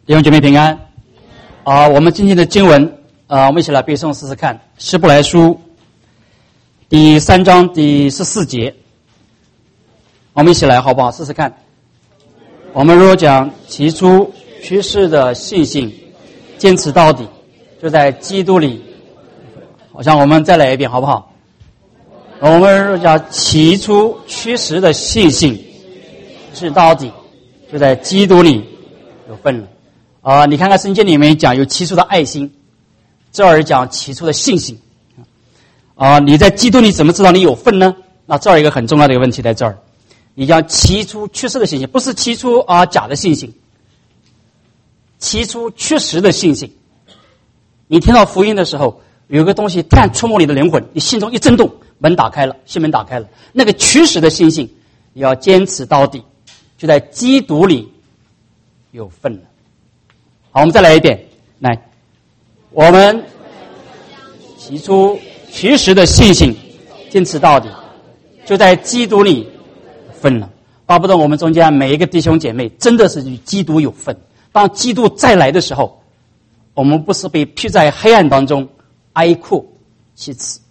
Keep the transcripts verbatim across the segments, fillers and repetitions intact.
弟兄姐妹平安啊、呃！我们今天的经文啊、呃，我们一起来背诵试试看。希伯来书第三章第十四节，我们一起来好不好？试试看。我们若讲起初趋势的信心，坚持到底，就在基督里。好像我们再来一遍好不好？我们若讲起初趋势的信心，是到底，就在基督里有份了。啊、呃，你看看圣经里面讲有起初的爱心，这儿讲起初的信心。啊、呃，你在基督里怎么知道你有份呢？那这儿一个很重要的一个问题在这儿，你讲起初缺失的信心，不是起初啊、呃、假的信心，起初缺失的信心。你听到福音的时候，有个东西突然触摸你的灵魂，你心中一震动，门打开了，心门打开了，那个缺失的信心，你要坚持到底，就在基督里有份了。好，我们再来一遍，来，我们起初其实的信心坚持到底，就在基督里分了。巴不得我们中间每一个弟兄姐妹真的是与基督有份。当基督再来的时候，我们不是被披在黑暗当中哀哭其耻。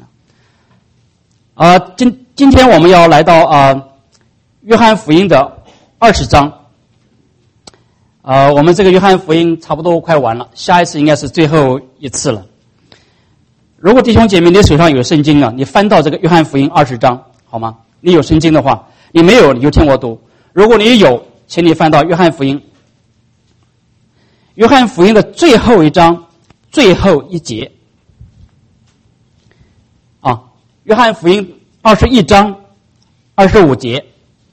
啊、呃，今今天我们要来到啊、呃、约翰福音的二十章。呃，我们这个约翰福音差不多快完了，下一次应该是最后一次了。如果弟兄姐妹你手上有圣经啊，你翻到这个约翰福音二十章，好吗？你有圣经的话，你没有你就听我读。如果你有，请你翻到约翰福音，约翰福音的最后一章最后一节。啊，约翰福音二十一章二十五节，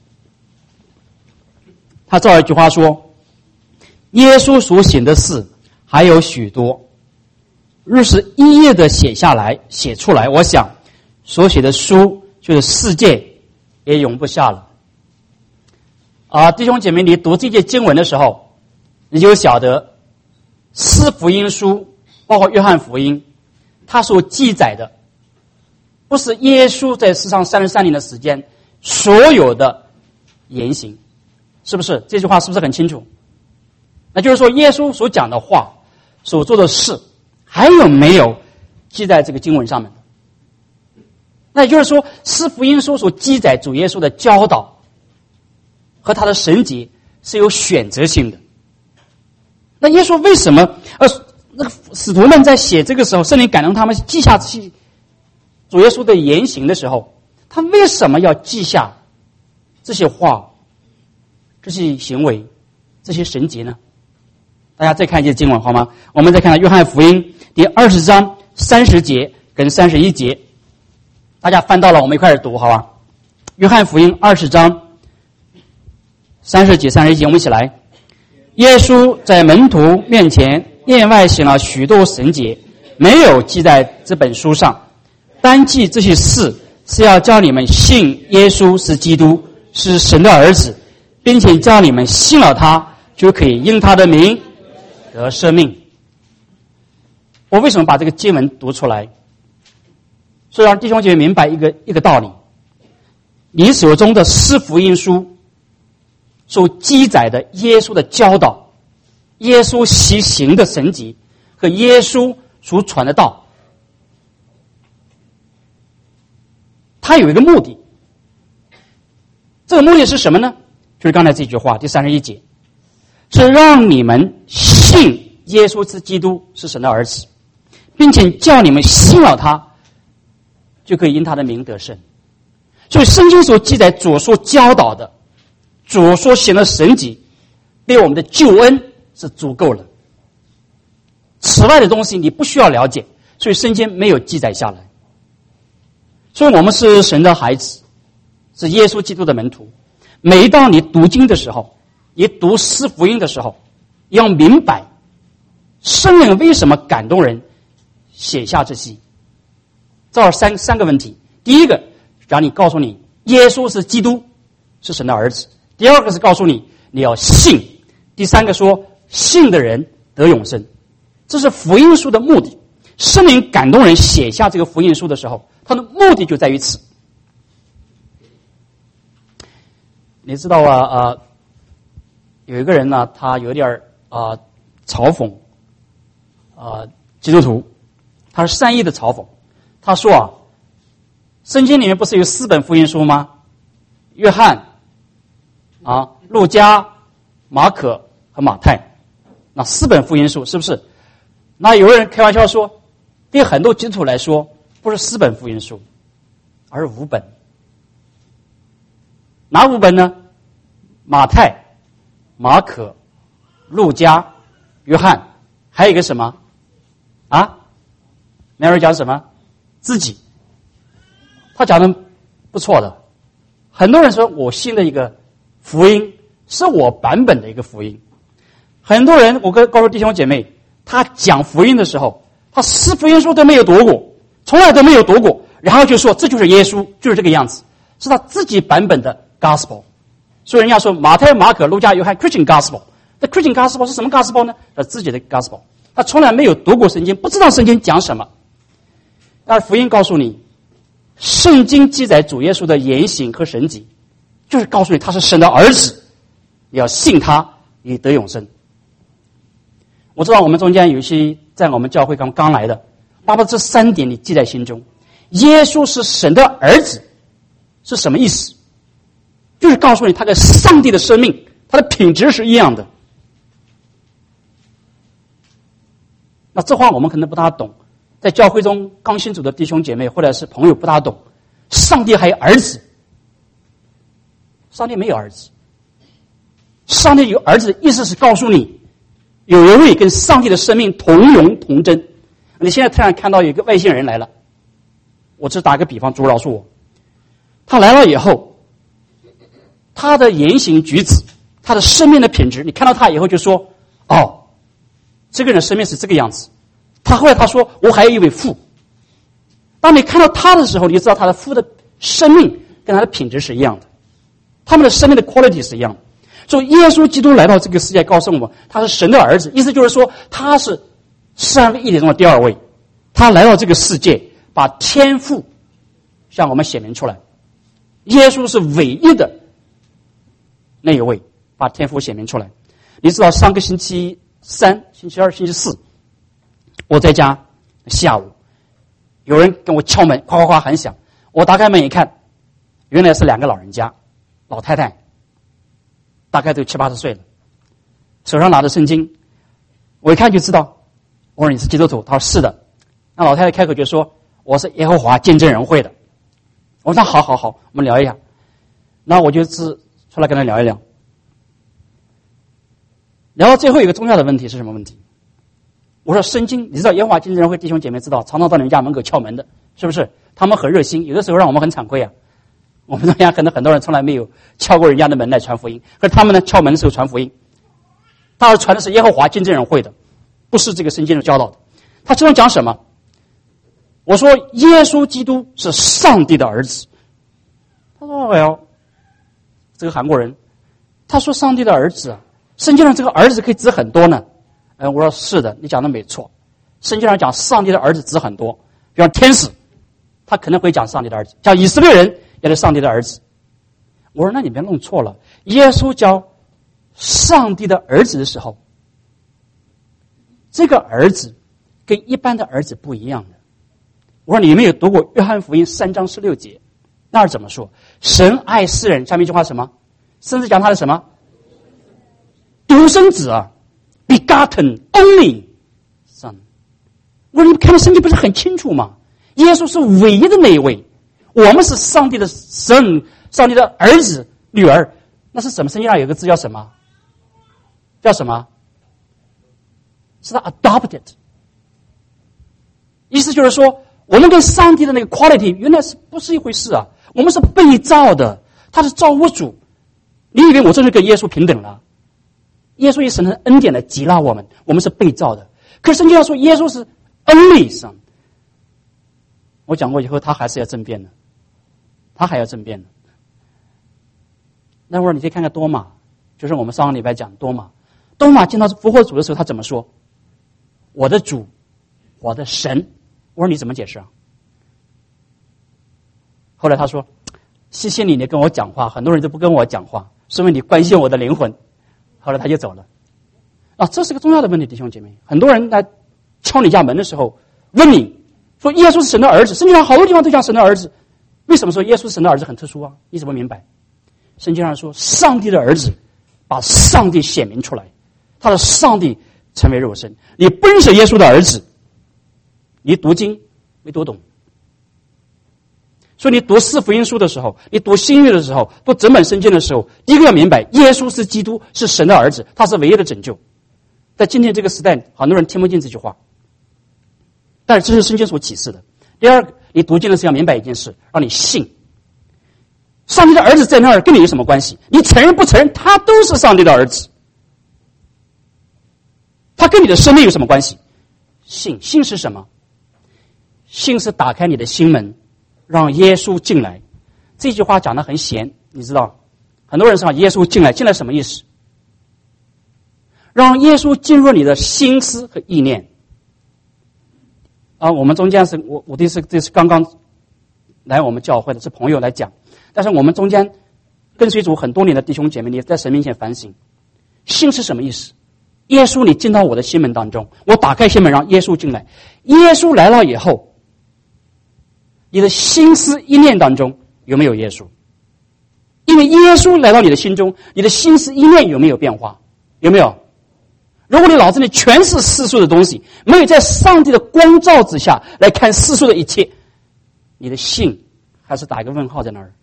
他这儿一句话说，耶稣所行的事还有许多，若是一页的写下来写出来，我想所写的书就是世界也容不下了。啊，弟兄姐妹，你读这节经文的时候，你就晓得四福音书包括约翰福音，它所记载的不是耶稣在世上三十三年的时间所有的言行，是不是？这句话是不是很清楚？那就是说，耶稣所讲的话、所做的事，还有没有记在这个经文上面的？那也就是说，四福音书所记载主耶稣的教导和他的神迹是有选择性的。那耶稣为什么呃，那个使徒们在写这个时候，圣灵感动他们记下去主耶稣的言行的时候，他为什么要记下这些话、这些行为、这些神迹呢？大家再看一节经文好吗？我们再看到约翰福音第二十章三十节跟三十一节，大家翻到了，我们一块儿读好吧？约翰福音二十章三十节三十一节，我们一起来。耶稣在门徒面前另外行了许多神迹，没有记在这本书上，单记这些事是要叫你们信耶稣是基督，是神的儿子，并且叫你们信了他，就可以因他的名得生命。我为什么把这个经文读出来？是让弟兄姐妹明白一个一个道理：你手中的四福音书所记载的耶稣的教导、耶稣习行的神迹和耶稣所传的道，它有一个目的。这个目的是什么呢？就是刚才这句话，第三十一节，是让你们信耶稣是基督，是神的儿子，并且叫你们信了他，就可以因他的名得胜。所以圣经所记载主所教导的、主所行的神迹，对我们的救恩是足够了。此外的东西你不需要了解，所以圣经没有记载下来。所以我们是神的孩子，是耶稣基督的门徒。每当你读经的时候，你读四福音的时候，要明白圣灵为什么感动人写下这些。这儿三三个问题：第一个，让你告诉你耶稣是基督，是神的儿子；第二个是告诉你你要信；第三个说信的人得永生。这是福音书的目的。圣灵感动人写下这个福音书的时候，他的目的就在于此。你知道啊，呃，有一个人呢，他有点啊、呃、嘲讽啊、呃、基督徒，他是善意的嘲讽。他说啊，圣经里面不是有四本福音书吗？约翰啊、路加、马可和马太，那四本福音书是不是？那有人开玩笑说，对很多基督徒来说，不是四本福音书，而是五本。哪五本呢？马太、马可、路加、约翰，还有一个什么？啊 ？Mary 讲什么？自己。他讲的不错的。很多人说我信的一个福音是我版本的一个福音。很多人，我跟告诉弟兄姐妹，他讲福音的时候，他四福音书都没有读过，从来都没有读过，然后就说这就是耶稣，就是这个样子，是他自己版本的 gospel。所以人家说马太、马可、路加、约翰 Christian gospel， 这 Christian gospel 是什么 gospel 呢？是自己的 gospel。他从来没有读过圣经，不知道圣经讲什么。但是福音告诉你，圣经记载主耶稣的言行和神迹，就是告诉你他是神的儿子，你要信他，以得永生。我知道我们中间有一些在我们教会刚刚来的，把把这三点你记在心中。耶稣是神的儿子是什么意思？就是告诉你他跟上帝的生命，他的品质是一样的。那这话我们可能不大懂，在教会中刚信主的弟兄姐妹或者是朋友不大懂。上帝还有儿子，上帝没有儿子。上帝有儿子的意思是告诉你，有一位跟上帝的生命同荣同真。你现在突然看到有一个外星人来了，我只打个比方，主饶恕我。他来了以后，他的言行举止，他的生命的品质，你看到他以后就说，哦，这个人生命是这个样子。他后来他说，我还有一位父。当你看到他的时候，你就知道他的父的生命跟他的品质是一样的，他们的生命的 quality 是一样的。所以耶稣基督来到这个世界，告诉我们他是神的儿子，意思就是说他是三位一体中的第二位。他来到这个世界，把天父向我们显明出来。耶稣是唯一的那一位，把天父显明出来。你知道上个星期三、星期二、星期四，我在家下午，有人跟我敲门，哗哗哗很响。我打开门一看，原来是两个老人家，老太太，大概都七八十岁了，手上拿着圣经。我一看就知道，我说你是基督徒？他说是的。那老太太开口就说，我是耶和华见证人会的。我说好好好，我们聊一下。那我就是出来跟他聊一聊。聊到最后一个重要的问题是什么问题？我说圣经，你知道耶和华见证人会弟兄姐妹知道，常常到你们家门口敲门的，是不是？他们很热心，有的时候让我们很惭愧啊。我们中间可能很多人从来没有敲过人家的门来传福音，可是他们呢敲门的时候传福音，他是传的是耶和华见证人会的，不是这个圣经的教导的。他其中讲什么？我说耶稣基督是上帝的儿子。他说哎呦，这个韩国人，他说上帝的儿子啊，圣经上这个儿子可以指很多呢。哎，我说是的，你讲的没错。圣经上讲上帝的儿子指很多，比方天使，他可能会讲上帝的儿子，像以色列人也是上帝的儿子。我说那你别弄错了，耶稣叫上帝的儿子的时候，这个儿子跟一般的儿子不一样的。我说你有没有读过约翰福音三章十六节？那儿怎么说？神爱世人，下面一句话是什么？甚至讲他的什么？独生子啊 ，begotten only son。我说你看到圣经不是很清楚吗？耶稣是唯一的那一位，我们是上帝的神，上帝的儿子、女儿。那是什么？圣经上有个字叫什么？叫什么？是他 adopted。意思就是说，我们跟上帝的那个 quality 原来是不是一回事啊？我们是被造的，他是造物主。你以为我这是跟耶稣平等了？耶稣以神的恩典来接纳我们，我们是被造的。可是圣经上说耶稣是 only son。我讲过以后，他还是要争辩的，他还要争辩的。那会儿你可以看看多马，就是我们上个礼拜讲多马，多马见到复活主的时候，他怎么说？我的主，我的神。我说你怎么解释啊？后来他说，谢谢你，你跟我讲话，很多人都不跟我讲话，说明你关心我的灵魂。后来他就走了。 啊，这是个重要的问题，弟兄姐妹。很多人来敲你家门的时候，问你说耶稣是神的儿子，圣经上好多地方都讲神的儿子，为什么说耶稣是神的儿子很特殊啊？你怎么明白？圣经上说，上帝的儿子把上帝显明出来，他的上帝成为肉身。你不认识耶稣的儿子，你读经没读懂。所以你读四福音书的时候，你读新约的时候，读整本圣经的时候，第一个要明白，耶稣是基督，是神的儿子，他是唯一的拯救。在今天这个时代，很多人听不进这句话，但是这是圣经所启示的。第二个，你读经的时候要明白一件事，让你信上帝的儿子在那儿，跟你有什么关系？你承认不承认，他都是上帝的儿子，他跟你的生命有什么关系？信，信是什么？信是打开你的心门，让耶稣进来。这句话讲得很闲，你知道，很多人说耶稣进来，进来什么意思？让耶稣进入你的心思和意念。啊，我们中间是我我这是这是刚刚来我们教会的，是朋友来讲，但是我们中间跟随主很多年的弟兄姐妹，你在神面前反省，信是什么意思？耶稣，你进到我的心门当中，我打开心门让耶稣进来。耶稣来了以后，你的心思意念当中有没有耶稣？因为耶稣来到你的心中，你的心思意念有没有变化？有没有？如果你脑子里全是世俗的东西，没有在上帝的光照之下来看世俗的一切，你的信还是打一个问号在那儿。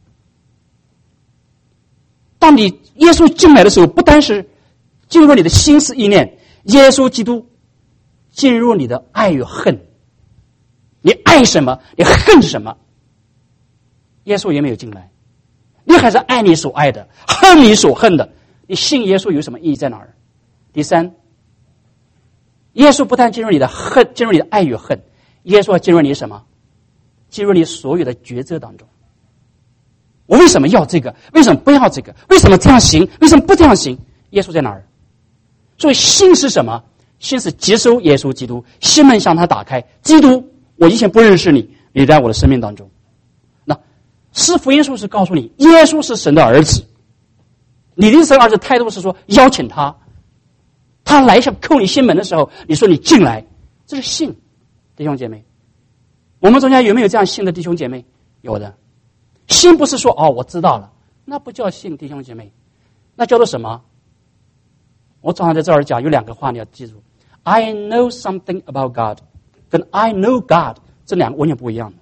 当你耶稣进来的时候，不单是进入你的心思意念，耶稣基督进入你的爱与恨。你爱什么，你恨什么，耶稣也没有进来，你还是爱你所爱的，恨你所恨的。你信耶稣有什么意义在哪儿？第三，耶稣不但进入你的恨，进入你的爱与恨，耶稣要进入你什么？进入你所有的抉择当中。我为什么要这个？为什么不要这个？为什么这样行？为什么不这样行？耶稣在哪儿？所以信是什么？信是接收耶稣基督，心门向他打开。基督，我以前不认识你，你在我的生命当中。那四福音书是告诉你，耶稣是神的儿子。你的神儿子态度是说邀请他，他来想叩你心门的时候，你说你进来，这是信。弟兄姐妹，我们中间有没有这样信的弟兄姐妹？有的。信不是说哦我知道了，那不叫信，弟兄姐妹，那叫做什么？我常常在这儿讲有两个话你要记住， I know something about God 跟 I know God 这两个完全不一样的。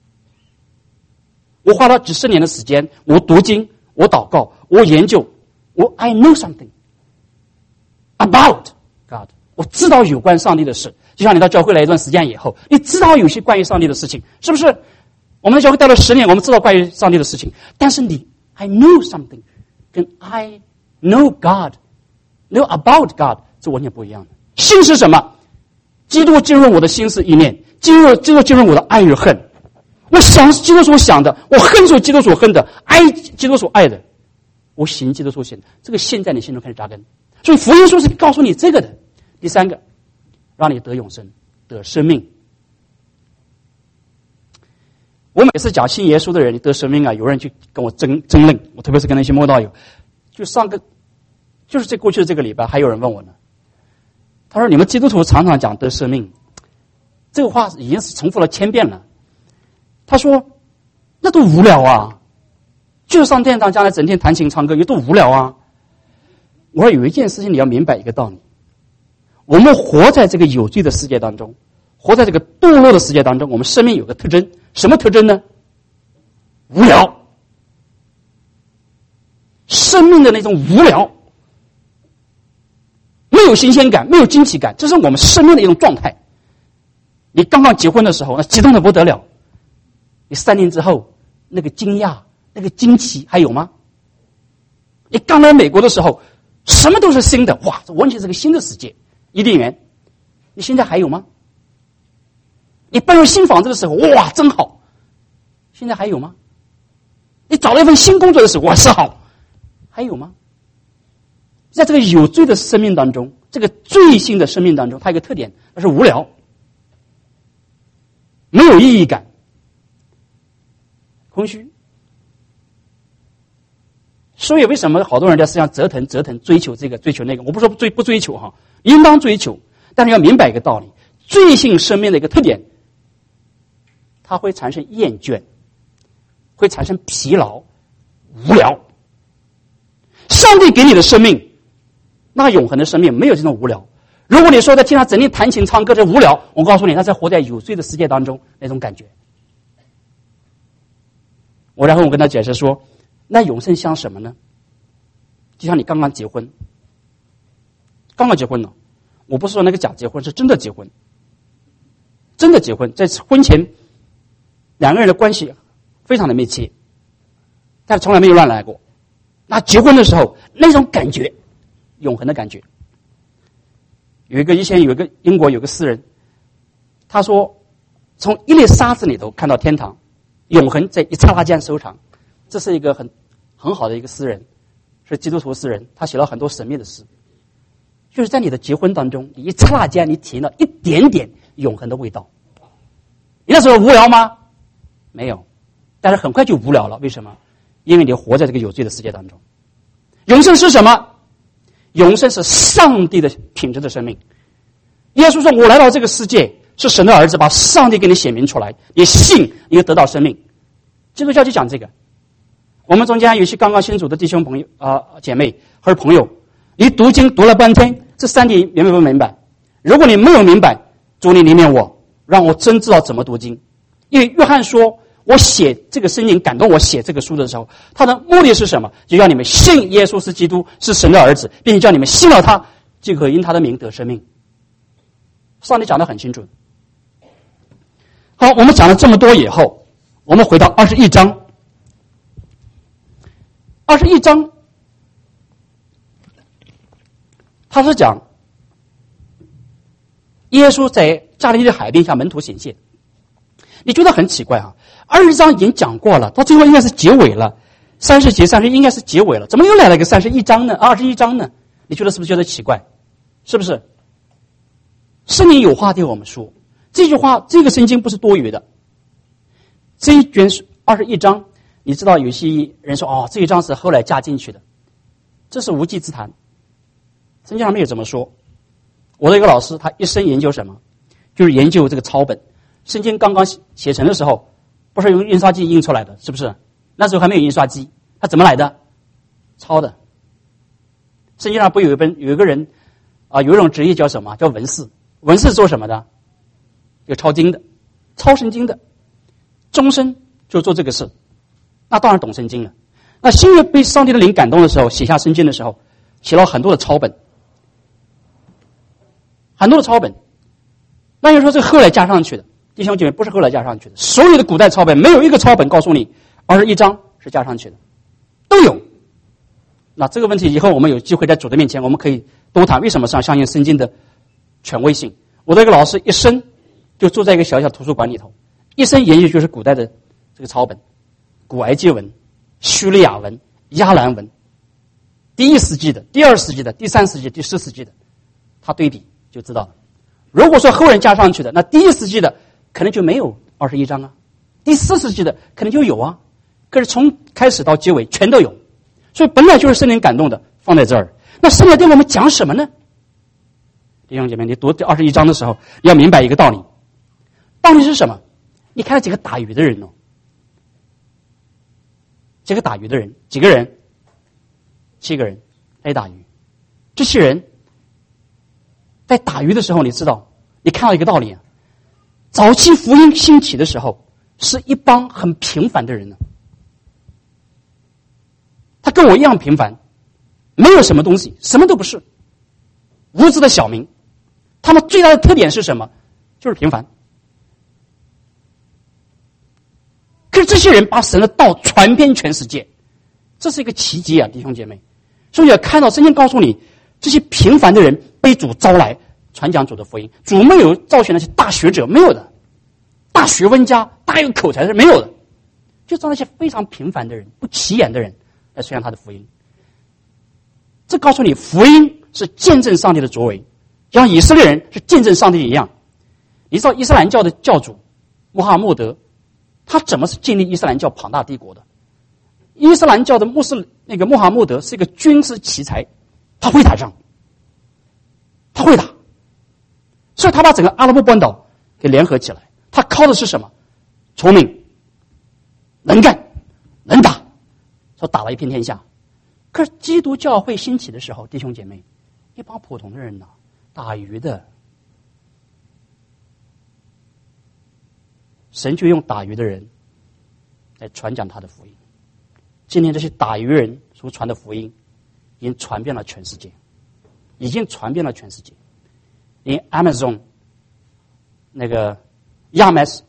我花了几十年的时间，我读经，我祷告，我研究，我 I know something about God， 我知道有关上帝的事。就像你到教会来一段时间以后，你知道有些关于上帝的事情，是不是？我们在教会待了十年，我们知道关于上帝的事情，但是你 I know something 跟 I know God know about God 这完全不一样的。信是什么？基督进入我的心思意念，进入基督进入我的爱与恨。我想是基督所想的，我恨是基督所恨的，爱基督所爱的，我行基督所行的。这个信在你心中开始扎根。所以福音书是告诉你这个的。第三个，让你得永生，得生命。我每次讲信耶稣的人，你得生命啊，有人去跟我争争论，我特别是跟那些慕道友，就上个就是这过去的这个礼拜，还有人问我呢。他说：“你们基督徒常常讲得生命，这个话已经是重复了千遍了。”他说：“那都无聊啊，就是上殿堂将来整天弹琴唱歌，也都无聊啊。”我说有一件事情你要明白一个道理，我们活在这个有罪的世界当中，活在这个堕落的世界当中，我们生命有个特征，什么特征呢？无聊。生命的那种无聊，没有新鲜感，没有惊奇感，这是我们生命的一种状态。你刚刚结婚的时候，那激动的不得了，你三年之后，那个惊讶，那个惊奇还有吗？你刚来美国的时候，什么都是新的，哇，这完全是个新的世界，伊甸园。你现在还有吗？你搬入新房子的时候，哇，真好，现在还有吗？你找了一份新工作的时候，哇，是好，还有吗？在这个有罪的生命当中，这个罪性的生命当中，它有一个特点，那是无聊，没有意义感，空虚。所以为什么好多人在思想折腾折腾追求这个追求那个？我不说追不追求哈， 应当追求，但是要明白一个道理，罪性生命的一个特点，它会产生厌倦，会产生疲劳、无聊。上帝给你的生命，那永恒的生命没有这种无聊。如果你说在天上整天弹琴唱歌这无聊，我告诉你，那在活在有罪的世界当中那种感觉。我然后我跟他解释说，那永生像什么呢？就像你刚刚结婚，刚刚结婚了，我不是说那个假结婚，是真的结婚，真的结婚，在婚前两个人的关系非常的密切，但从来没有乱来过。那结婚的时候那种感觉，永恒的感觉。有一个以前有一个英国有个诗人，他说从一粒沙子里头看到天堂，永恒在一刹那间收场。这是一个很很好的一个诗人，是基督徒诗人，他写了很多神秘的诗。就是在你的结婚当中，你一刹那间你体验到一点点永恒的味道。你那时候无聊吗？没有，但是很快就无聊了。为什么？因为你活在这个有罪的世界当中。永生是什么？永生是上帝的品质的生命。耶稣说，我来到这个世界是神的儿子，把上帝给你显明出来，你信你就得到生命。基督教就讲这个。我们中间有些刚刚信主的弟兄朋友啊、呃、姐妹或者朋友，你读经读了半天，这三点明白不明白？如果你没有明白，主你怜悯我，让我真知道怎么读经。因为约翰说，我写这个圣经感动我写这个书的时候，他的目的是什么？就要你们信耶稣是基督，是神的儿子，并且叫你们信了他，就可以因他的名得生命。上帝讲得很清楚。好，我们讲了这么多以后，我们回到二十一章。二十一章，他是讲耶稣在加利利的海边向门徒显现。你觉得很奇怪啊？二十章已经讲过了，到最后应该是结尾了，三十节、三十应该是结尾了，怎么又来了个三十一章呢？二十一章呢？你觉得是不是觉得奇怪？是不是？圣灵有话对我们说，这句话，这个圣经不是多余的。这一卷二十一章，你知道有些人说，哦，这一章是后来加进去的，这是无稽之谈。圣经上没有这么说。我的一个老师，他一生研究什么？就是研究这个抄本。圣经刚刚写成的时候，不是用印刷机印出来的，是不是？那时候还没有印刷机，他怎么来的？抄的。圣经上不有一本有一个人啊，有一种职业叫什么？叫文士。文士做什么的？有抄经的，抄圣经的，终身就做这个事。那当然懂圣经了。那新约被上帝的灵感动的时候，写下圣经的时候，写了很多的抄本，很多的抄本。那就说这后来加上去的。弟兄姐妹，不是后来加上去的，所有的古代抄本没有一个抄本告诉你二十一章是加上去的，都有。那这个问题以后我们有机会在主的面前，我们可以多谈为什么上相信圣经的权威性。我的一个老师一生就住在一个小小图书馆里头，一生研究就是古代的这个抄本，古埃及文、叙利亚文、亚兰文，第一世纪的、第二世纪的、第三世纪、第四世纪的，他对比就知道了。如果说后人加上去的，那第一世纪的可能就没有二十一章啊，第四世纪的可能就有啊，可是从开始到结尾全都有，所以本来就是圣灵感动的放在这儿。那圣灵对我们讲什么呢？弟兄姐妹，你读这二十一章的时候，要明白一个道理，道理是什么？你看到几个打鱼的人哦，几个打鱼的人，几个人？七个人在打鱼。这些人在打鱼的时候，你知道，你看到一个道理啊。早期福音兴起的时候，是一帮很平凡的人呢。他跟我一样平凡，没有什么东西，什么都不是，无知的小民。他们最大的特点是什么？就是平凡。可是这些人把神的道传遍全世界，这是一个奇迹啊，弟兄姐妹。所以要看到圣经告诉你，这些平凡的人被主招来传讲主的福音。主没有召选那些大学者，没有的，大学问家、大有口才是没有的，就招那些非常平凡的人、不起眼的人来传讲他的福音。这告诉你，福音是见证上帝的作为，像以色列人是见证上帝一样。你知道伊斯兰教的教主穆罕默德，他怎么是建立伊斯兰教庞大帝国的？伊斯兰教的穆斯那个穆罕默德是一个军事奇才，他会打仗，他他会打，所以他把整个阿拉伯半岛给联合起来。他靠的是什么？聪明、能干、能打，说打了一片天下。可是基督教会兴起的时候，弟兄姐妹，一帮普通的人呢、啊，打鱼的，神就用打鱼的人来传讲他的福音。今天这些打鱼人所传的福音，已经传遍了全世界，已经传遍了全世界，连 Amazon 那个亚马逊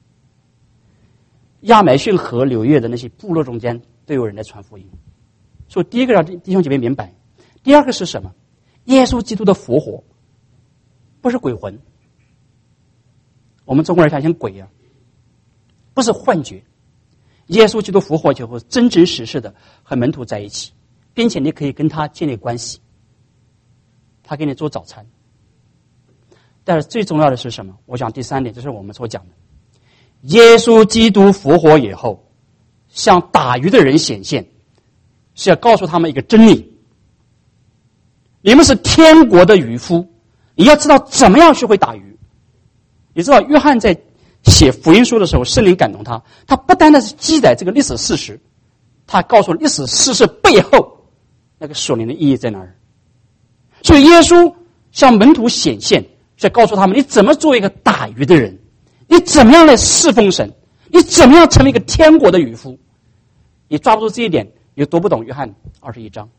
亚马逊河流域的那些部落中间都有人来传福音。所以第一个让弟兄姐妹明白，第二个是什么？耶稣基督的复活不是鬼魂，我们中国人相信鬼啊，不是幻觉。耶稣基督复活以后，真真实实的和门徒在一起，并且你可以跟他建立关系，他给你做早餐。但是最重要的是什么？我想第三点就是我们所讲的，耶稣基督复活以后向打鱼的人显现，是要告诉他们一个真理：你们是天国的渔夫，你要知道怎么样学会打鱼。你知道约翰在写福音书的时候，圣灵感动他，他不单单是记载这个历史事实，他告诉历史事实背后那个属灵的意义在哪儿。所以耶稣向门徒显现，是要告诉他们你怎么做一个打鱼的人，你怎么样来侍奉神，你怎么样成为一个天国的渔夫。你抓不住这一点，你就读不懂约翰二十一章。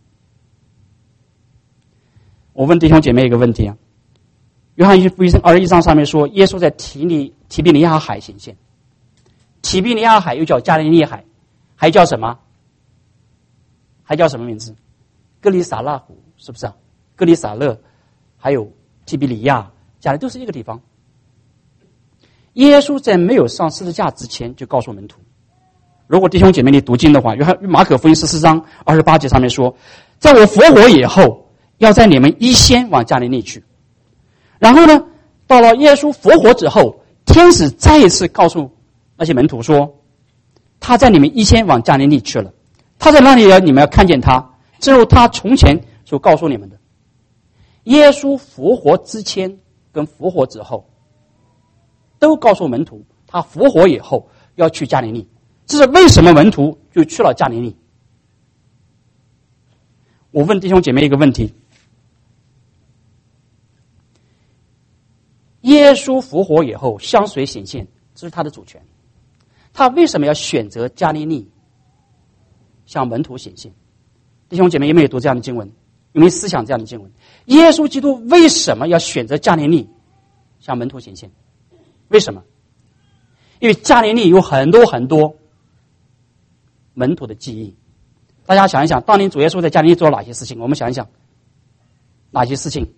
我问弟兄姐妹一个问题啊，约翰福音二十一章上面说，耶稣在提尼提比尼亚海显现。提比尼亚海又叫加利利海，还叫什么？还叫什么名字？哥利撒勒湖，是不是啊？哥利撒勒，还有提比里亚，加利都是一个地方。耶稣在没有上十字架之前就告诉门徒，如果弟兄姐妹你读经的话，约翰马可福音十四章二十八节上面说，在我复活以后，要在你们一先往加利利去。然后呢，到了耶稣复活之后，天使再一次告诉那些门徒说，他在你们一先往加利利去了，他在那里你们要看见他，正如他从前所告诉你们的。耶稣复活之前跟复活之后，都告诉门徒他复活以后要去加利利。这是为什么门徒就去了加利利？我问弟兄姐妹一个问题，耶稣复活以后向谁显现？这是他的主权，他为什么要选择加利利向门徒显现？弟兄姐妹有没有读这样的经文？有没有思想这样的经文？耶稣基督为什么要选择加利利向门徒显现？为什么？因为加利利有很多很多门徒的记忆。大家想一想，当年主耶稣在加利利做了哪些事情？我们想一想，哪些事情？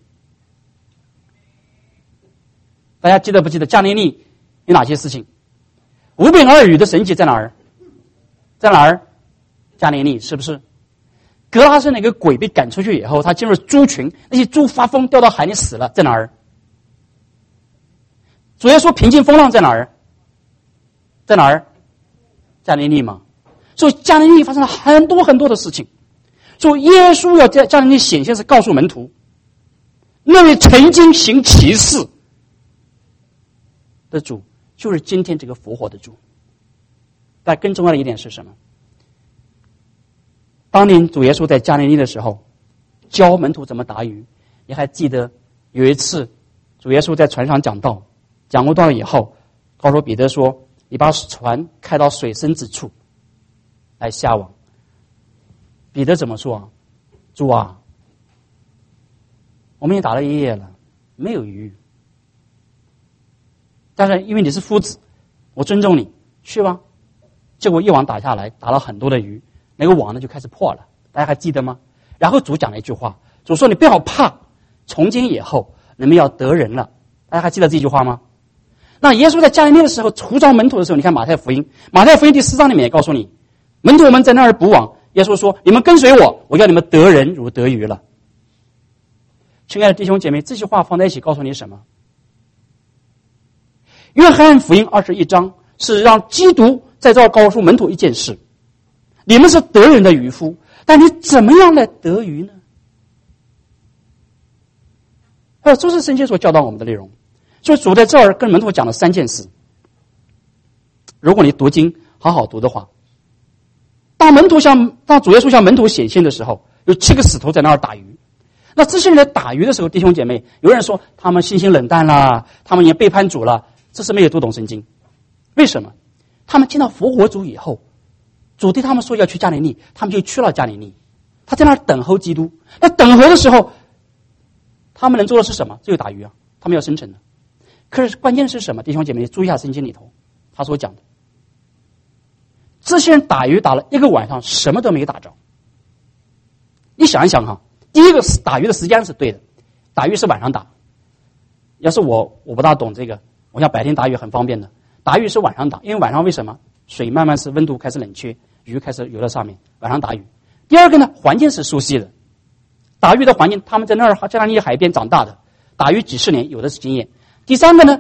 大家记得不记得加利利有哪些事情？五饼二鱼的神迹在哪儿？在哪儿？加利利，是不是？格拉森那个鬼被赶出去以后，他进入猪群，那些猪发疯掉到海里死了，在哪儿？主耶稣平静风浪在哪儿？在哪儿？加利利嘛。所以加利利发生了很多很多的事情。所以耶稣要在加利利显现，是告诉门徒，那位曾经行奇事的主，就是今天这个复活的主。但更重要的一点是什么？当年主耶稣在加利利的时候，教门徒怎么打鱼。你还记得有一次，主耶稣在船上讲道，讲过道以后，告诉彼得说：“你把船开到水深之处来下网。”彼得怎么说啊？主啊，我们也打了一夜了，没有鱼。但是因为你是夫子，我尊重你，去吧。结果一网打下来，打了很多的鱼，那个网呢就开始破了。大家还记得吗？然后主讲了一句话，主说：“你不要怕，从今以后你们要得人了。”大家还记得这句话吗？那耶稣在加利利的时候呼召门徒的时候，你看马太福音，马太福音第四章里面也告诉你，门徒们在那儿捕网，耶稣说：“你们跟随我，我要你们得人如得鱼了。”亲爱的弟兄姐妹，这句话放在一起告诉你什么？约翰福音二十一章是让基督在这儿告诉门徒一件事：你们是得人的渔夫，但你怎么样来得鱼呢？ 这这是圣经所教导我们的内容。所以主在这儿跟门徒讲了三件事。如果你读经好好读的话，当门徒向当主耶稣向门徒显现的时候，有七个使徒在那儿打鱼。那这些人在打鱼的时候，弟兄姐妹，有人说他们心性冷淡啦，他们也背叛主了，这是没有读懂圣经。为什么？他们见到复活主以后，主对他们说要去加利利，他们就去了加利利。他在那儿等候基督。那等候的时候，他们能做的是什么？只有打鱼啊，他们要生存的。可是关键是什么？弟兄姐妹，注意一下圣经里头他所讲的，这些人打鱼打了一个晚上，什么都没打着。你想一想哈，第一个打鱼的时间是对的，打鱼是晚上打。要是我我不大懂这个，我想白天打鱼很方便的，打鱼是晚上打，因为晚上为什么？水慢慢是温度开始冷却，鱼开始游到上面，晚上打鱼。第二个呢，环境是熟悉的，打鱼的环境，他们在那儿加利利海边长大的，打鱼几十年，有的是经验。第三个呢，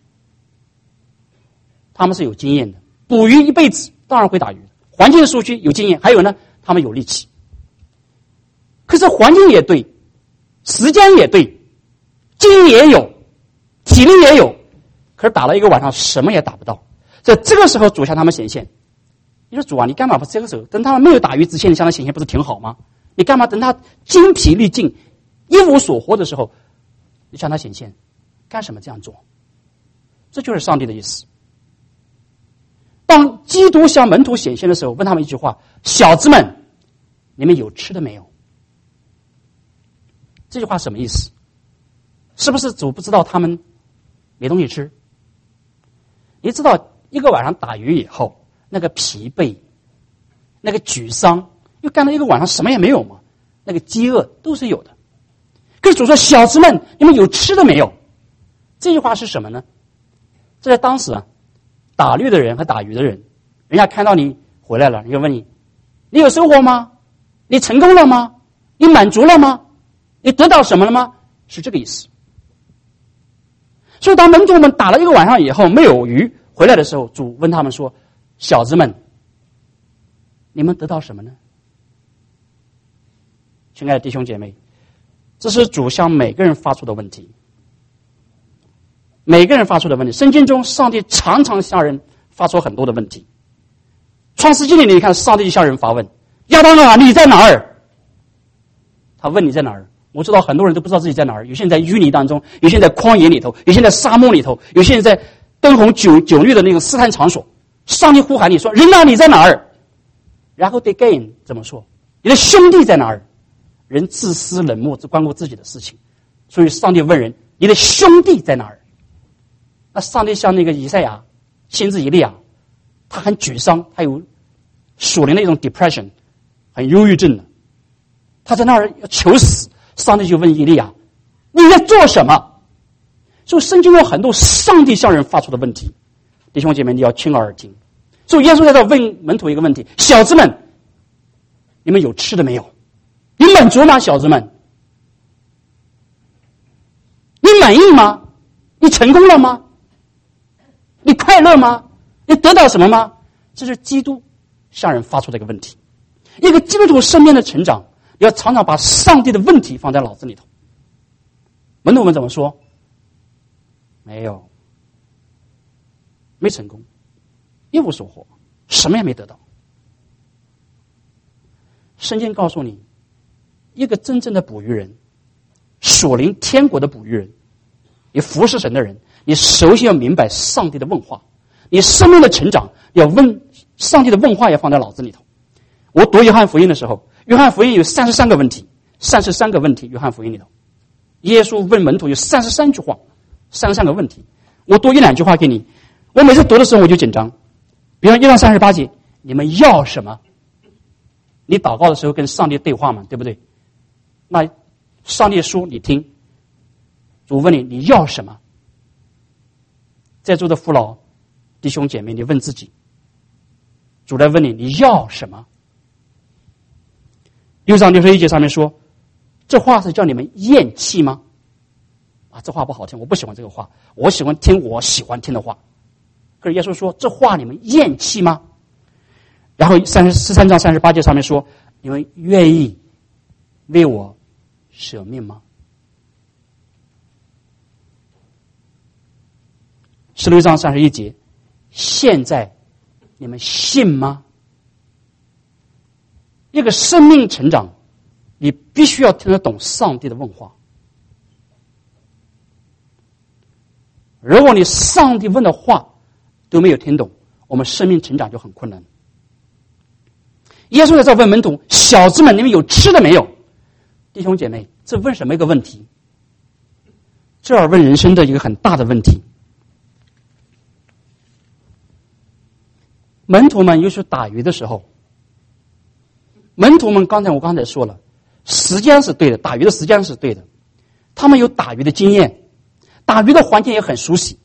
他们是有经验的，捕鱼一辈子，当然会打鱼，环境熟悉，有经验。还有呢，他们有力气。可是环境也对，时间也对，经验也有，体力也有，可是打了一个晚上什么也打不到。在这个时候主向他们显现，你说主啊，你干嘛不这个时候等他们没有打鱼之前你向他显现不是挺好吗？你干嘛等他精疲力尽一无所获的时候你向他显现？干什么这样做？这就是上帝的意思。当基督向门徒显现的时候，问他们一句话：小子们，你们有吃的没有？这句话什么意思？是不是主不知道他们没东西吃？你知道一个晚上打鱼以后那个疲惫，那个沮丧，又干了一个晚上什么也没有嘛，那个饥饿都是有的。可是主说：小子们，你们有吃的没有？这句话是什么呢？这在当时啊，打猎的人和打鱼的人，人家看到你回来了，你就问你：你有收获吗？你成功了吗？你满足了吗？你得到什么了吗？是这个意思。所以当门徒们打了一个晚上以后没有鱼回来的时候，主问他们说：小子们，你们得到什么呢？亲爱的弟兄姐妹，这是主向每个人发出的问题。每个人发出的问题，圣经中上帝常常向人发出很多的问题。创世纪里你看，上帝就向人发问：亚当啊，你在哪儿？他问你在哪儿。我知道很多人都不知道自己在哪儿，有些人在淤泥当中，有些人在旷野里头，有些人在沙漠里头，有些人在灯红酒酒绿的那个试探场所。上帝呼喊你说：人啊，你在哪儿？然后对 Gain 怎么说？你的兄弟在哪儿？人自私冷漠，只关顾自己的事情，所以上帝问人：你的兄弟在哪儿？那上帝像那个以赛亚先知以利亚，他很沮丧，他有属灵的一种 depression， 很忧郁症的，他在那儿要求死。上帝就问以利亚：你在做什么？所以圣经有很多上帝向人发出的问题，弟兄姐妹你要亲耳而听。所以耶稣在这问门徒一个问题：小子们，你们有吃的没有？你满足吗？小子们，你满意吗？你成功了吗？你快乐吗？你得到什么吗？这是基督向人发出的一个问题。一个基督徒生命的成长，要常常把上帝的问题放在脑子里头。门徒们怎么说？没有，没成功，一无所获，什么也没得到。圣经告诉你，一个真正的捕鱼人，属灵天国的捕鱼人，你服侍神的人，你首先要明白上帝的问话。你生命的成长要问上帝的问话，要放在脑子里头。我读约翰福音的时候，约翰福音有三十三个问题，三十三个问题，约翰福音里头，耶稣问门徒有三十三句话，三十三个问题。我读一两句话给你，我每次读的时候我就紧张。比方一到三十八节，你们要什么？你祷告的时候跟上帝对话嘛，对不对？那上帝说你听，主问你你要什么？在座的父老弟兄姐妹，你问自己，主来问你你要什么？六章六十一节上面说，这话是叫你们厌弃吗？啊，这话不好听，我不喜欢这个话，我喜欢听我喜欢听的话。可是耶稣说，这话你们厌弃吗？然后三十十三章三十八节上面说，你们愿意为我舍命吗？ 十六章三十一节，现在你们信吗？一个生命成长，你必须要听得懂上帝的问话。如果你上帝问的话都没有听懂，我们生命成长就很困难。耶稣在这问门徒：小子们，你们有吃的没有？弟兄姐妹，这问什么一个问题？这儿问人生的一个很大的问题。门徒们又去打鱼的时候，门徒们刚才我刚才说了，时间是对的，打鱼的时间是对的，他们有打鱼的经验，打鱼的环境也很熟悉，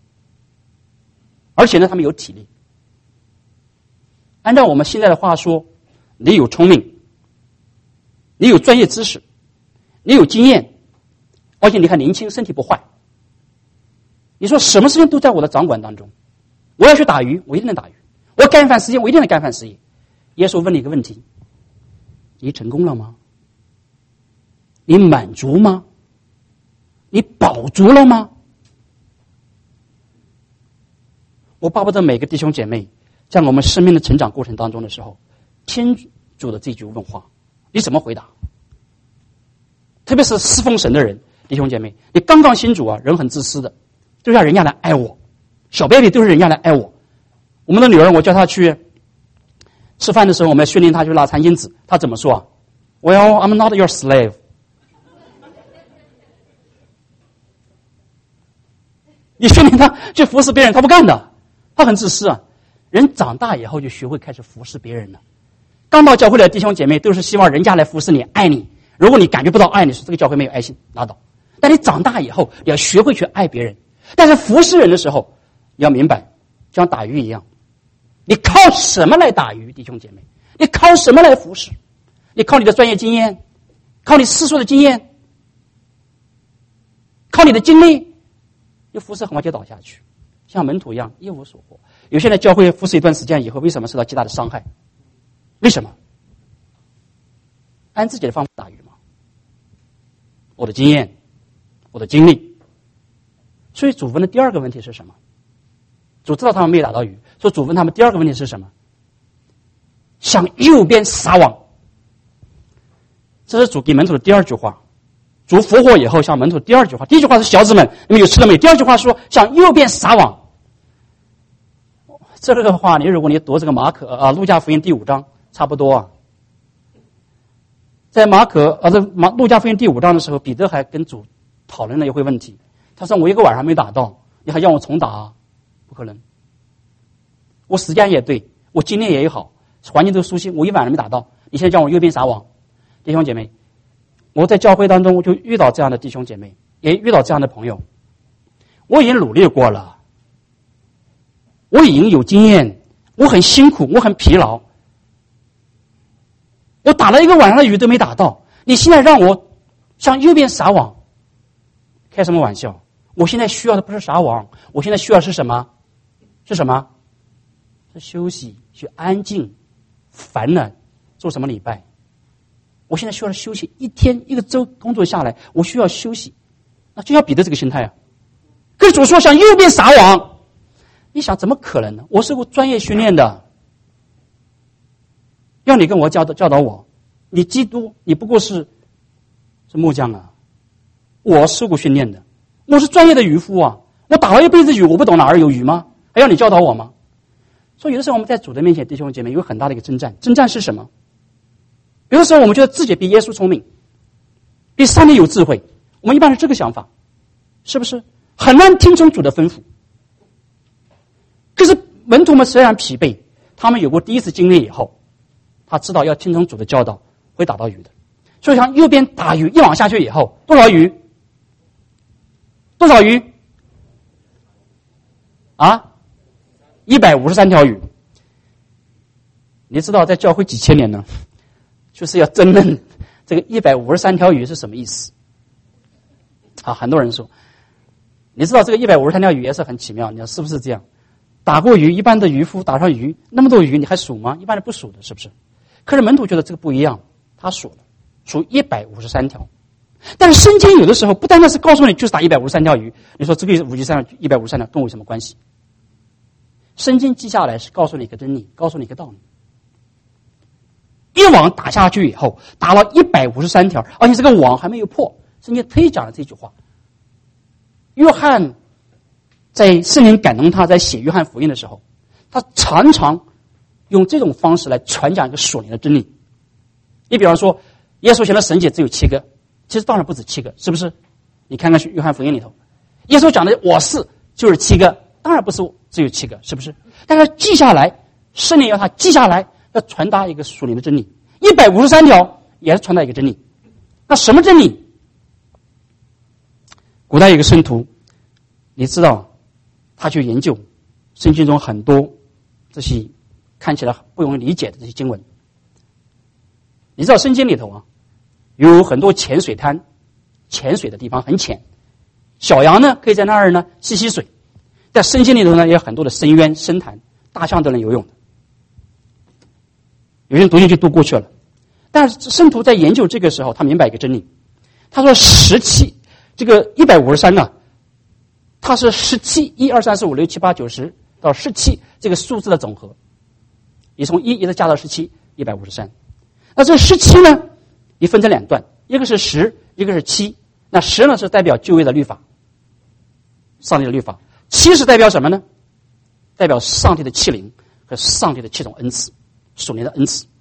而且呢，他们有体力。按照我们现在的话说，你有聪明，你有专业知识，你有经验，而且你还年轻，身体不坏。你说什么事情都在我的掌管当中，我要去打鱼，我一定能打鱼；我要干饭实业，我一定能干饭实业。耶稣问你一个问题：你成功了吗？你满足吗？你饱足了吗？我巴不得每个弟兄姐妹在我们生命的成长过程当中的时候，听主的这句问话，你怎么回答？特别是侍奉神的人，弟兄姐妹，你刚刚信主啊，人很自私的，都让人家来爱我，小 baby 都是人家来爱我。我们的女儿，我叫她去吃饭的时候，我们训练她去拉餐巾纸，她怎么说啊 ？Well, I'm not your slave。你训练她去服侍别人，她不干的，她很自私啊。人长大以后就学会开始服侍别人了。刚到教会的弟兄姐妹都是希望人家来服侍你、爱你。如果你感觉不到爱，你说这个教会没有爱心，拉倒。但你长大以后，你要学会去爱别人。但是服侍人的时候，你要明白，就像打鱼一样，你靠什么来打鱼，弟兄姐妹？你靠什么来服侍？你靠你的专业经验，靠你世俗的经验，靠你的经历，你服侍很快就倒下去，像门徒一样一无所获。有些人教会服侍一段时间以后，为什么受到极大的伤害？为什么？按自己的方法打鱼吗？我的经验，我的经历。所以主问的第二个问题是什么？主知道他们没有打到鱼，所以主问他们第二个问题是什么？向右边撒网。这是主给门徒的第二句话。主复活以后向门徒的第二句话，第一句话是小子们，你们有吃了没有？第二句话说向右边撒网。这个话，你如果你读这个马可啊，路加福音第五章，差不多啊。在马可啊，这马路加福音第五章的时候，彼得还跟主讨论了一回问题。他说：“我一个晚上没打到，你还要我重打啊？不可能。我时间也对，我经验也好，环境都熟悉，我一晚上没打到，你现在叫我右边撒网。”弟兄姐妹，我在教会当中我就遇到这样的弟兄姐妹，也遇到这样的朋友。我已经努力过了。我已经有经验，我很辛苦，我很疲劳，我打了一个晚上的鱼都没打到，你现在让我向右边撒网，开什么玩笑？我现在需要的不是撒网，我现在需要的是什么？是什么？是休息，去安静。烦了，做什么礼拜？我现在需要休息，一天一个周工作下来，我需要休息。那就要彼得这个心态啊。跟主说向右边撒网。你想怎么可能呢？我是个专业训练的，要你跟我教导教导我，你基督你不过是是木匠啊，我受过训练的，我是专业的渔夫啊，我打了一辈子鱼，我不懂哪儿有鱼吗？还要你教导我吗？所以有的时候我们在主的面前，弟兄姐妹有很大的一个征战，征战是什么？有的时候我们觉得自己比耶稣聪明，比上帝有智慧，我们一般是这个想法，是不是？很难听从主的吩咐。可是门徒们虽然疲惫，他们有过第一次经历以后，他知道要听从主的教导，会打到鱼的。所以像右边打鱼，一网下去以后，多少鱼？多少鱼？啊，一百五十三条鱼。你知道在教会几千年呢，就是要争论这个一百五十三条鱼是什么意思。啊，很多人说，你知道这个一百五十三条鱼也是很奇妙，你说是不是这样？打过鱼，一般的渔夫打上鱼，那么多鱼你还数吗？一般人不数的，是不是？可是门徒觉得这个不一样，他数了，数一百五十三条。 但是圣经有的时候不单单是告诉你就是打一百五十三条鱼，你说这个五十三一百五十三条跟我有什么关系？圣经记下来是告诉你一个真理，告诉你一个道理。一网打下去以后，打了一百五十三条，而且这个网还没有破。圣经特意讲了这句话。约翰在圣灵感动他在写约翰福音的时候，他常常用这种方式来传讲一个属灵的真理。你比方说，耶稣写的神迹只有七个，其实当然不止七个，是不是？你看看约翰福音里头，耶稣讲的我是就是七个，当然不是只有七个，是不是？但是记下来，圣灵要他记下来，要传达一个属灵的真理。一百五十三条也是传达一个真理。那什么真理？古代有个圣徒，你知道，他去研究圣经中很多这些看起来不容易理解的这些经文。你知道圣经里头啊，有很多浅水滩，潜水的地方很浅，小羊呢可以在那儿呢吸吸水。在圣经里头呢，也有很多的深渊、深潭，大象都能游泳的。有人读进去读过去了，但是圣徒在研究这个时候，他明白一个真理。他说十七，这个一百五十三呢，它是十七一二三四五六七八九十到十七这个数字的总和。你从一一直加到十七，一百五十三。那这十七呢，你分成两段，一个是十，一个是七。那十呢是代表旧约的律法，上帝的律法；七是代表什么呢？代表上帝的欺凌和上帝的七种恩赐。属灵的恩赐。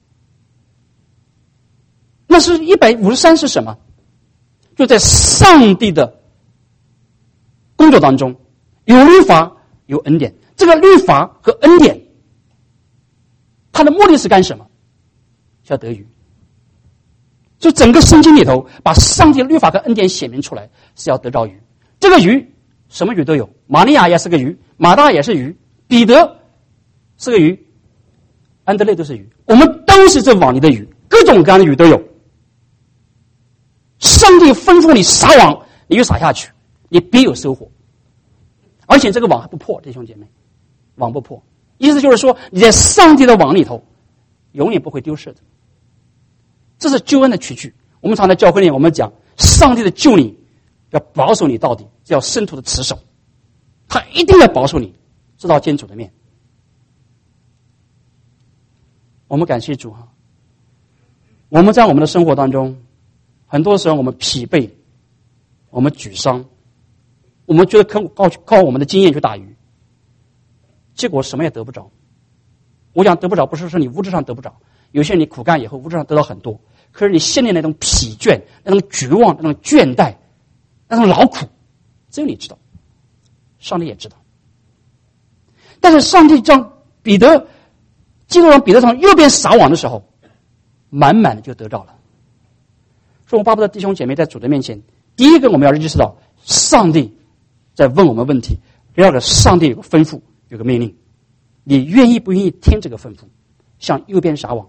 那是一百五十三是什么？就在上帝的工作当中，有律法，有恩典。这个律法和恩典，它的目的是干什么？是要得鱼。就整个圣经里头，把上帝的律法和恩典显明出来，是要得着鱼。这个鱼，什么鱼都有。玛利亚也是个鱼，马大也是鱼，彼得是个鱼，安德烈都是鱼，我们都是这网里的鱼，各种各样的鱼都有。上帝吩咐你撒网，你就撒下去，你必有收获。而且这个网还不破，弟兄姐妹，网不破，意思就是说你在上帝的网里头，永远不会丢失的。这是救恩的取据。我们常在教会里，我们讲上帝的救你，要保守你到底，叫圣徒的持守，他一定要保守你，直到见主的面。我们感谢主哈！我们在我们的生活当中，很多时候我们疲惫，我们沮丧，我们觉得靠靠靠我们的经验去打鱼，结果什么也得不着。我讲得不着，不是说你物质上得不着，有些人你苦干以后物质上得到很多，可是你心里那种疲倦、那种绝望、那种倦怠、那种劳苦，只有你知道，上帝也知道。但是上帝让彼得基督让彼得从右边撒网的时候，满满的就得着了。所以我巴不得弟兄姐妹在主的面前，第一个我们要认识到上帝在问我们问题，第二个上帝有个吩咐，有个命令，你愿意不愿意听这个吩咐，向右边撒网。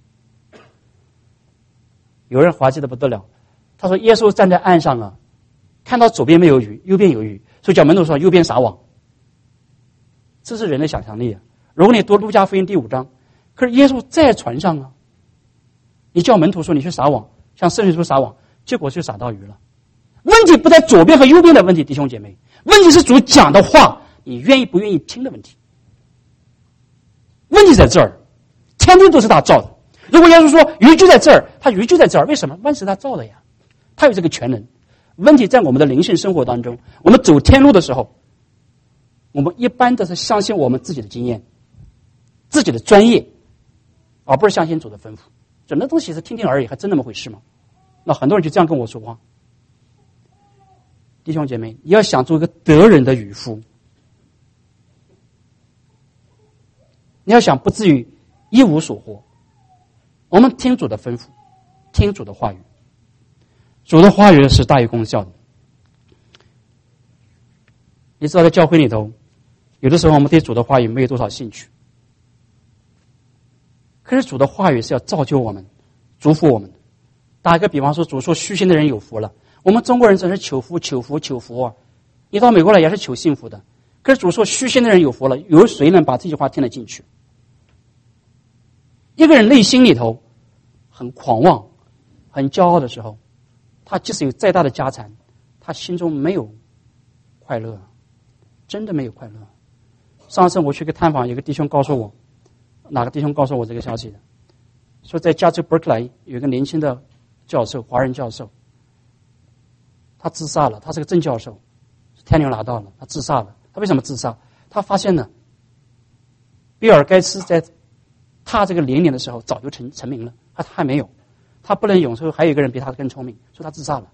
有人滑稽的不得了，他说耶稣站在岸上啊，看到左边没有鱼，右边有鱼，所以叫门徒说右边撒网。这是人的想象力啊！如果你读路加福音第五章，可是耶稣在船上啊，你叫门徒说你去撒网，向圣水处撒网，结果就撒到鱼了。问题不在左边和右边的问题，弟兄姐妹，问题是主讲的话，你愿意不愿意听的问题。问题在这儿，天地都是他造的。如果耶稣说鱼就在这儿，他鱼就在这儿，为什么？万是他造的呀，他有这个全能。问题在我们的灵性生活当中，我们走天路的时候，我们一般都是相信我们自己的经验、自己的专业，而不是相信主的吩咐。这那东西是听听而已，还真那么回事吗？那很多人就这样跟我说话。弟兄姐妹，你要想做一个得人的渔夫，你要想不至于一无所获，我们听主的吩咐，听主的话语。主的话语是大有功效的。你知道在教会里头，有的时候我们对主的话语没有多少兴趣，可是主的话语是要造就我们，祝福我们的。打一个比方说，主说虚心的人有福了，我们中国人真是求福求福求福啊！你到美国来也是求幸福的，可是主说虚心的人有福了，有谁能把这句话听得进去？一个人内心里头很狂妄、很骄傲的时候， 他即使有再大的家产，他心中没有快乐，真的没有快乐。上次我去个探访，有个弟兄告诉我，哪个弟兄告诉我这个消息的？说在加州伯克莱有一个年轻的教授，华人教授，他自杀了。他是个正教授，天牛拿到了，他自杀了。他为什么自杀？他发现呢，比尔盖茨在他这个年龄的时候早就成成名了，他还没有，他不能有时候还有一个人比他更聪明，所以他自杀了。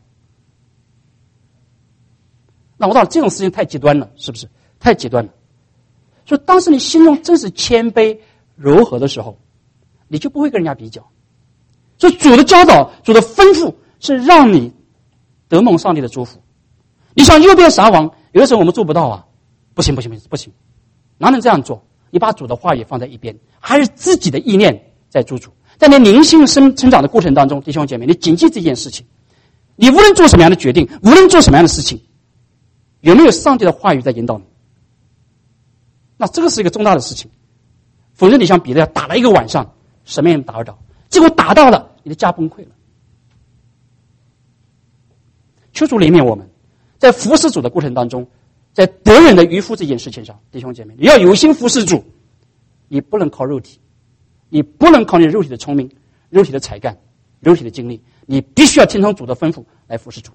那我知道这种事情太极端了，是不是？太极端了。所以当时你心中真是谦卑柔和的时候，你就不会跟人家比较。所以主的教导，主的吩咐是让你得蒙上帝的祝福。你想右边撒网，有的时候我们做不到啊，不行不行不行不行，哪能这样做？你把主的话语放在一边，还是自己的意念在做主。在你灵性生成长的过程当中，弟兄姐妹，你谨记这件事情。你无论做什么样的决定，无论做什么样的事情，有没有上帝的话语在引导你？那这个是一个重大的事情。否则你像彼得打了一个晚上，什么也打不着，结果打到了，你的家崩溃了。求主怜悯我们，在服侍主的过程当中，在得人的渔夫这件事情上，弟兄姐妹，你要有心服侍主，你不能靠肉体，你不能靠你肉体的聪明、肉体的才干、肉体的精力，你必须要听从主的吩咐来服侍主。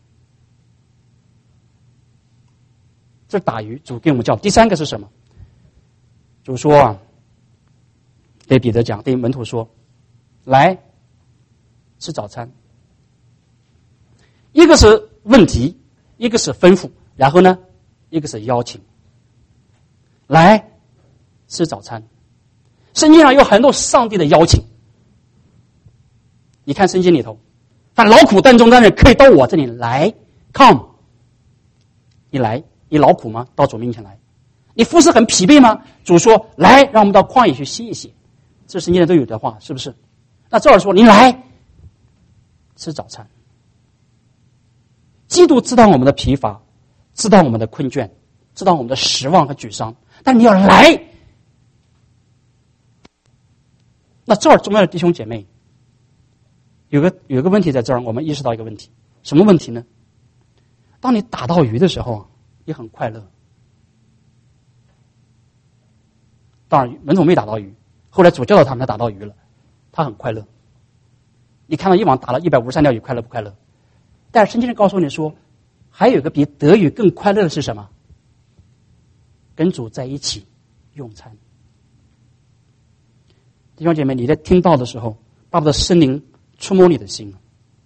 这是打鱼，主给我们教。第三个是什么？主说啊，对彼得讲，对门徒说，来吃早餐。一个是问题，一个是吩咐，然后呢，一个是邀请。来吃早餐。圣经上有很多上帝的邀请。你看圣经里头，但劳苦担重担的人可以到我这里来 ，come。你来，你劳苦吗？到主面前来。你服侍很疲惫吗？主说来，让我们到旷野去歇一歇。这圣经里都有的话，是不是？那这儿说你来吃早餐。基督知道我们的疲乏，知道我们的困倦，知道我们的失望和沮丧，但你要来。那这儿重要的弟兄姐妹，有个有个问题在这儿，我们意识到一个问题，什么问题呢？当你打到鱼的时候，你很快乐。当然，门徒没打到鱼，后来主教导他们，他打到鱼了，他很快乐。你看到一网打了一百五十三条鱼，快乐不快乐？但是圣经里告诉你说，还有一个比得鱼更快乐的是什么？跟主在一起用餐。弟兄姐妹，你在听到的时候，巴不得圣灵触摸你的心。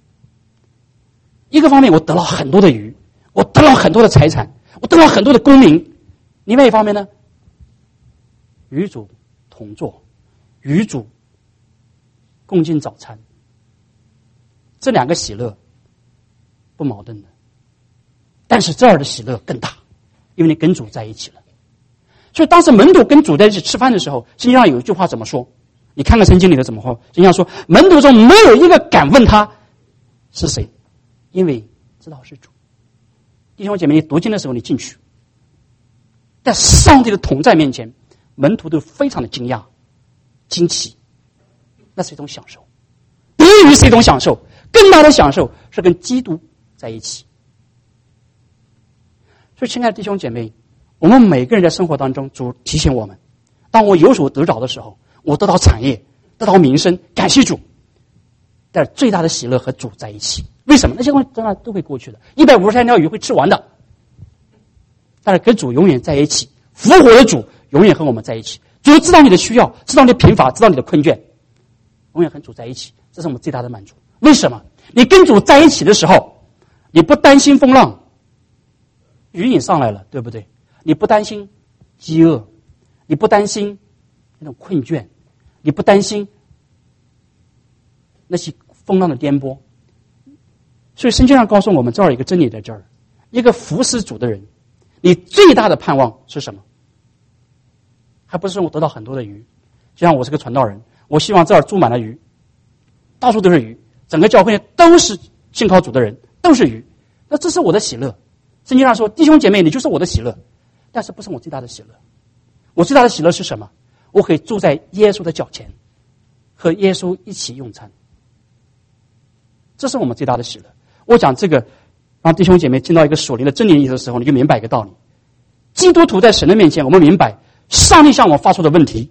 一个方面，我得了很多的鱼，我得了很多的财产，我得了很多的功名；另外一方面呢，与主同坐，与主共进早餐，这两个喜乐不矛盾的。但是这儿的喜乐更大，因为你跟主在一起了。所以当时门徒跟主在一起吃饭的时候，圣经上有一句话怎么说？你看看圣经里的怎么说？圣经上说，门徒中没有一个敢问他是谁，因为知道是主。弟兄姐妹，你读经的时候你进去，在上帝的同在面前，门徒都非常的惊讶、惊奇，那是一种享受。得鱼是一种享受，更大的享受是跟基督在一起。所以，亲爱的弟兄姐妹，我们每个人在生活当中，主提醒我们：当我有所得着的时候，我得到产业，得到名声，感谢主。但是最大的喜乐和主在一起。为什么？那些东西当然都会过去的，一百五十三条鱼会吃完的。但是跟主永远在一起，复活的主永远和我们在一起。主知道你的需要，知道你的贫乏，知道你的困倦，永远和主在一起，这是我们最大的满足。为什么？你跟主在一起的时候，你不担心风浪，鱼瘾上来了，对不对？你不担心饥饿，你不担心那种困倦，你不担心那些风浪的颠簸。所以圣经上告诉我们，这儿有一个真理在这儿：一个服侍主的人，你最大的盼望是什么？还不是我得到很多的鱼，就像我是个传道人，我希望这儿住满了鱼，到处都是鱼，整个教会都是信靠主的人，都是鱼。那这是我的喜乐。圣经上说，弟兄姐妹，你就是我的喜乐。但是不是我最大的喜乐。我最大的喜乐是什么？我可以住在耶稣的脚前，和耶稣一起用餐。这是我们最大的喜乐。 我讲这个，让弟兄姐妹进到一个属灵的真理的时候，你就明白一个道理：基督徒在神的面前，我们明白上帝向我们发出的问题，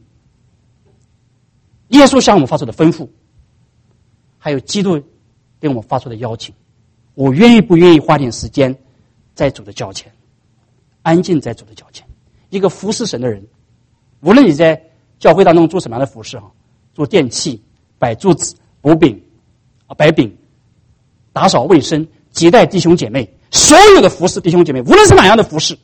耶稣向我们发出的吩咐，还有基督给我们发出的邀请。我愿意不愿意花点时间在主的脚前，安静在主的脚前？一个服侍神的人，无论你在教会当中做什么样的服侍啊，做电器、摆柱子、补饼、啊摆饼、打扫卫生、接待弟兄姐妹，所有的服侍弟兄姐妹，无论是哪样的服侍，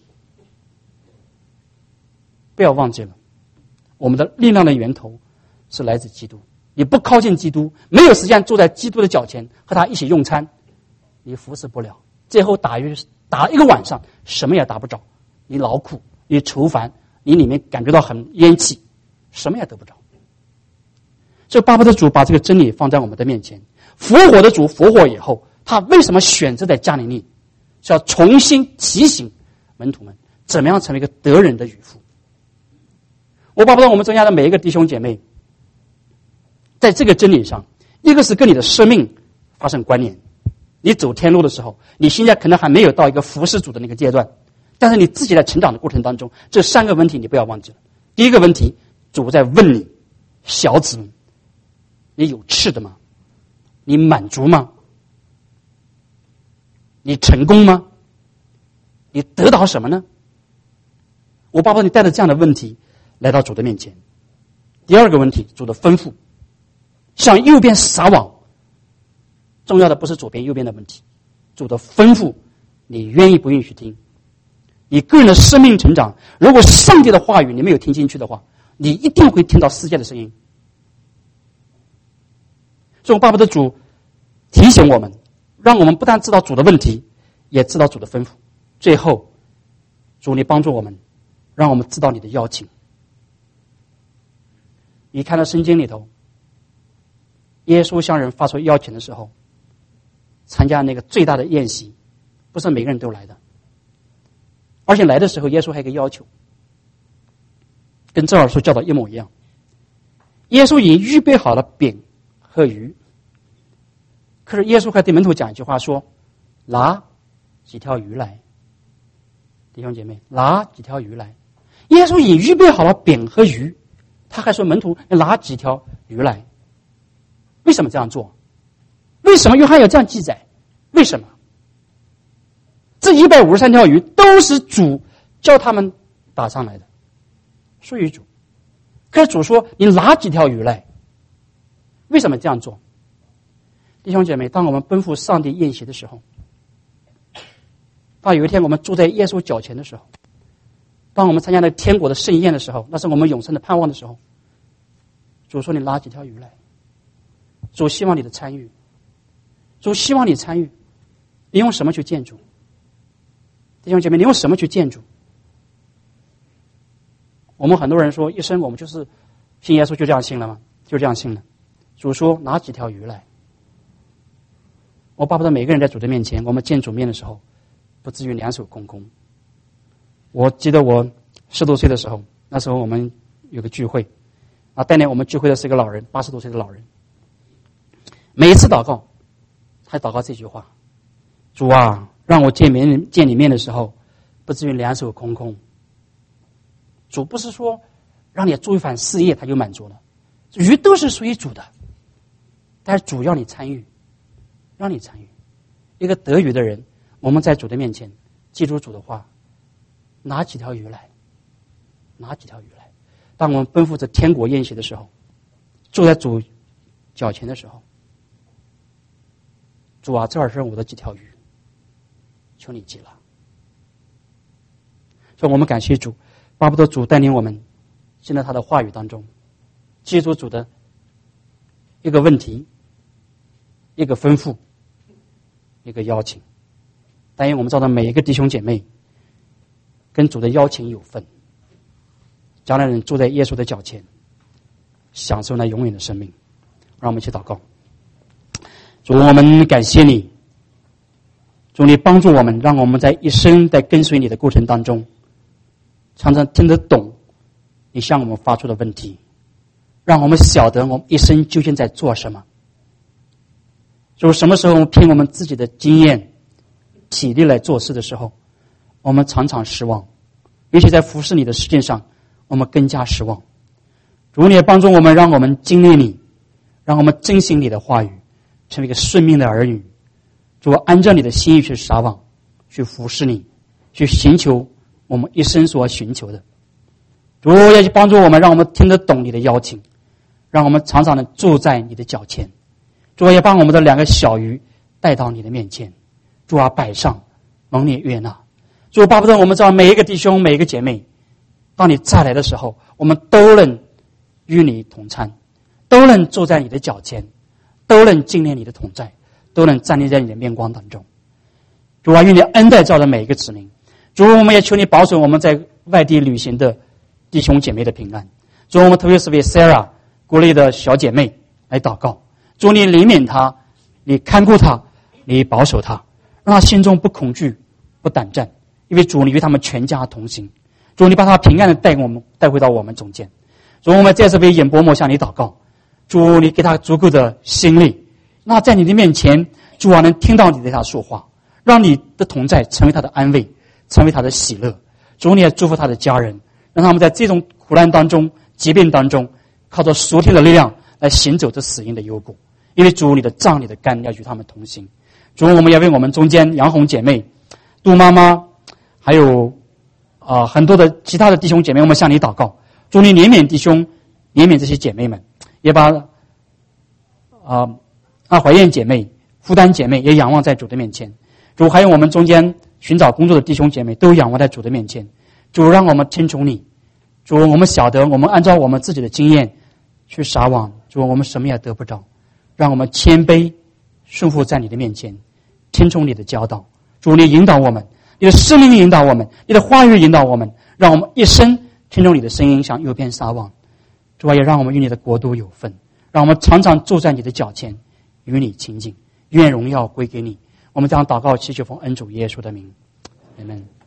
不要忘记了，我们的力量的源头是来自基督。你不靠近基督，没有时间坐在基督的脚前和他一起用餐，你服侍不了，最后打一打一个晚上，什么也打不着，你劳苦，你愁烦，你里面感觉到很烟气，什么也得不着。所以巴不得主把这个真理放在我们的面前。复活的主复活以后，他为什么选择在加利利？是要重新提醒门徒们怎么样成为一个得人的渔夫。我巴不得我们中间的每一个弟兄姐妹，在这个真理上，一个是跟你的生命发生关联。你走天路的时候，你现在可能还没有到一个服侍主的那个阶段，但是你自己在成长的过程当中，这三个问题你不要忘记了。第一个问题，主在问你，小子们，你有吃的吗？你满足吗？你成功吗？你得到什么呢？我巴不得你带着这样的问题来到主的面前。第二个问题，主的吩咐，向右边撒网。重要的不是左边右边的问题，主的吩咐，你愿意不愿意去听？你个人的生命成长，如果上帝的话语你没有听进去的话，你一定会听到世界的声音。所以我巴不得主提醒我们，让我们不但知道主的问题，也知道主的吩咐。最后，主你帮助我们，让我们知道你的邀请。你看到圣经里头，耶稣向人发出邀请的时候，参加那个最大的宴席，不是每个人都来的，而且来的时候，耶稣还有一个要求，跟这儿所教导一模一样。耶稣已经预备好了饼和鱼，可是耶稣还对门徒讲一句话说：“拿几条鱼来。”弟兄姐妹，拿几条鱼来。耶稣已经预备好了饼和鱼，他还说门徒拿几条鱼来。为什么这样做？为什么约翰要这样记载？为什么？这一百五十三条鱼都是主叫他们打上来的，属于主。可是主说：“你拿几条鱼来？”为什么这样做？弟兄姐妹，当我们奔赴上帝宴席的时候，当有一天我们坐在耶稣脚前的时候，当我们参加那天国的盛宴的时候，那是我们永生的盼望的时候，主说：“你拿几条鱼来。”主希望你的参与，主希望你参与。你用什么去见主？弟兄姐妹，你用什么去见主？我们很多人说，一生我们就是信耶稣就这样信了吗？就这样信了。主说：“拿几条鱼来。”我巴不得每个人在主的面前，我们见主面的时候，不至于两手空空。我记得我十多岁的时候，那时候我们有个聚会，啊，带领我们聚会的是一个老人，八十多岁的老人。每一次祷告，他祷告这句话：“主啊，让我见面见你面的时候，不至于两手空空。”主不是说让你做一番事业他就满足了，鱼都是属于主的，但是主要你参与，让你参与。一个得鱼的人，我们在主的面前记住主的话，拿几条鱼来，拿几条鱼来。当我们奔赴着天国宴席的时候，坐在主脚前的时候，主啊，这儿是我的几条鱼，求你记了。所以我们感谢主，巴不得主带领我们进到他的话语当中，记住主的一个问题，一个吩咐，一个邀请。但愿我们照着每一个弟兄姐妹跟主的邀请有份，将来人坐在耶稣的脚前，享受那永远的生命。让我们一起祷告。主，我们感谢你，主，你帮助我们，让我们在一生在跟随你的过程当中，常常听得懂你向我们发出的问题，让我们晓得我们一生究竟在做什么。 主，什么时候我们凭我们自己的经验、体力来做事的时候，我们常常失望，尤其在服侍你的事件上，我们更加失望。主，你也帮助我们，让我们经历你，让我们珍惜你的话语，成为一个顺命的儿女。主，按照你的心意去撒网，去服侍你，去寻求我们一生所寻求的。主，也帮助我们，让我们听得懂你的邀请，让我们常常的坐在你的脚前。主，也把我们的两个小鱼带到你的面前，主啊，摆上，蒙你悦纳。主，巴不得我们知道每一个弟兄、每一个姐妹，当你再来的时候，我们都能与你同餐，都能坐在你的脚前，都能经历你的同在，都能站立在你的面光当中。主啊，愿你恩待照着每一个子民。主，我们也求你保守我们在外地旅行的弟兄姐妹的平安。主，我们特别是为 Sarah 国内的小姐妹来祷告。主，你怜悯她，你看顾她，你保守她，让她心中不恐惧、不胆战，因为主，你与他们全家同行。主，你把她平安的带给我们，带回到我们中间。主，我们再次为演伯母向你祷告。主，你给她足够的心力，那在你的面前，主啊，能听到你对她说话，让你的同在成为她的安慰，成为她的喜乐。主，你也祝福她的家人，让他们在这种苦难当中、疾病当中，靠着属天的力量来行走这死荫的幽谷。因为主，你的杖、你的竿要与他们同行。主，我们也为我们中间杨红姐妹、杜妈妈，还有啊、呃、很多的其他的弟兄姐妹，我们向你祷告。主，你怜悯弟兄，怜悯这些姐妹们，也把啊啊怀燕姐妹、负担姐妹也仰望在主的面前。主，还有我们中间寻找工作的弟兄姐妹，都仰望在主的面前。主，让我们听从你。主，我们晓得我们按照我们自己的经验去撒网，主，我们什么也得不着。让我们谦卑顺服在你的面前，听从你的教导。主，你引导我们，你的圣灵引导我们，你的话语引导我们，让我们一生听从你的声音，向右边撒网。主啊，也让我们与你的国度有份，让我们常常坐在你的脚前，与你亲近。愿荣耀归给你。我们将祷告祈求奉恩主耶稣的名，阿们。